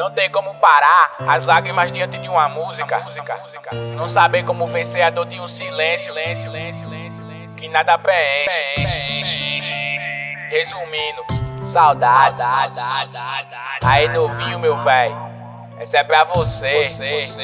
Não tem como parar as lágrimas diante de uma música. Não saber como vencer a dor de um silêncio que nada preenche. Resumindo, saudade. Aí novinho, meu véi, essa é pra você.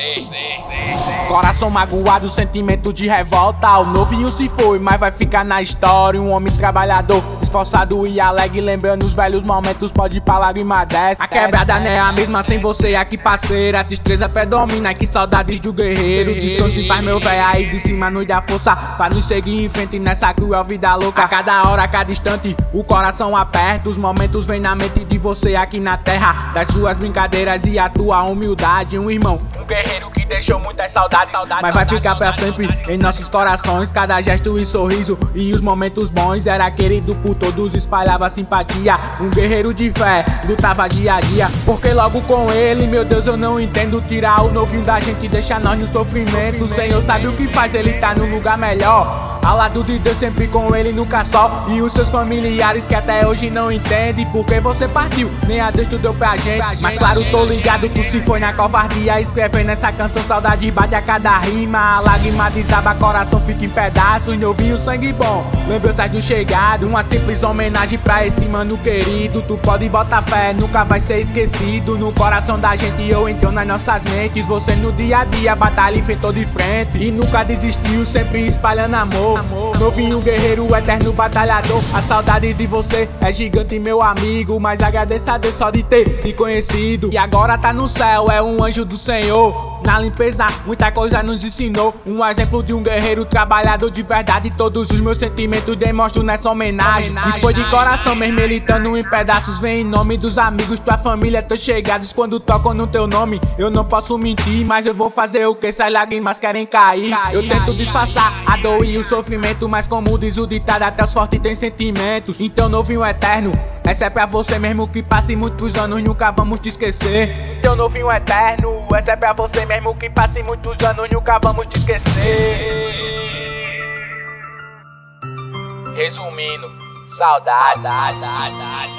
Coração magoado, sentimento de revolta. O novinho se foi, mas vai ficar na história. Um homem trabalhador, esforçado e alegre, lembrando os velhos momentos, pode ir pra lágrima desce. A quebrada não é a mesma sem você aqui, parceira. A tristeza predomina, que saudades do guerreiro. Descanse faz meu véi aí de cima, nos dá força pra nos seguir em frente nessa cruel vida louca. A cada hora, a cada instante, o coração aperta. Os momentos vêm na mente de você aqui na terra, das suas brincadeiras e a tua humildade. Um irmão, um guerreiro que deixou muitas saudades, mas vai ficar pra sempre em nossos corações. Cada gesto e sorriso e os momentos bons. Era querido por todos, espalhava simpatia. Um guerreiro de fé, lutava dia a dia. Porque logo com ele, meu Deus, eu não entendo. Tirar o novinho da gente e deixar nós no sofrimento. O Senhor sabe o que faz, ele tá no lugar melhor, ao lado de Deus, sempre com ele, nunca só. E os seus familiares que até hoje não entendem porque você partiu, nem a Deus tu deu pra gente. Mas claro, tô ligado, tu se foi na covardia. Escrevendo essa canção, saudade bate a cada rima. A lágrima desaba, coração fica em pedaços. Novinho, sangue bom, lembranças do chegado. Uma simples homenagem pra esse mano querido. Tu pode botar fé, nunca vai ser esquecido. No coração da gente eu entro nas nossas mentes. Você no dia a dia batalha e enfrentou de frente e nunca desistiu, sempre espalhando amor. Novinho guerreiro, eterno batalhador. A saudade de você é gigante, meu amigo, mas agradeço a Deus só de ter te conhecido. E agora tá no céu, é um anjo do Senhor. Na limpeza, muita coisa nos ensinou. Um exemplo de um guerreiro trabalhador de verdade. Todos os meus sentimentos demonstro nessa homenagem. E foi de coração mesmo, militando em pedaços. Vem em nome dos amigos, tua família, teus chegados. Quando tocam no teu nome, eu não posso mentir, mas eu vou fazer o que essas lágrimas querem cair. Eu tento disfarçar a dor e o sofrimento, mas como diz o ditado, até os fortes têm sentimentos. Então novinho eterno, essa é pra você mesmo que passe muitos anos, nunca vamos te esquecer. Então novinho eterno, essa é pra você mesmo que passe muitos anos, nunca vamos te esquecer. Resumindo, saudade.